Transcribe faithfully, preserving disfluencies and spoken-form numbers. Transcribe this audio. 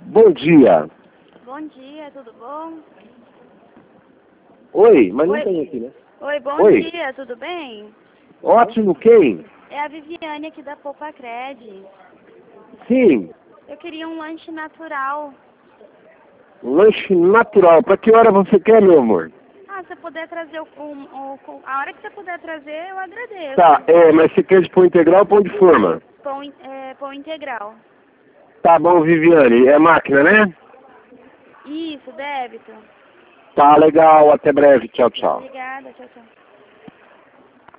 Bom dia. Bom dia, tudo bom? Oi, mas Oi. não tem aqui, né? Oi, bom Oi. dia, tudo bem? Ótimo, quem? É a Viviane aqui da Poupa Cred. Sim, Eu queria um lanche natural. lanche natural. Pra que hora você quer, meu amor? Ah, se você puder trazer o, o, o- a hora que você puder trazer, eu agradeço. Tá, é, mas você quer de pão integral ou pão de forma? Pão, in- é, pão integral. Tá bom, Viviane. É máquina, né? Isso, débito. Tá legal, até breve. Tchau, tchau. Obrigada, tchau, tchau.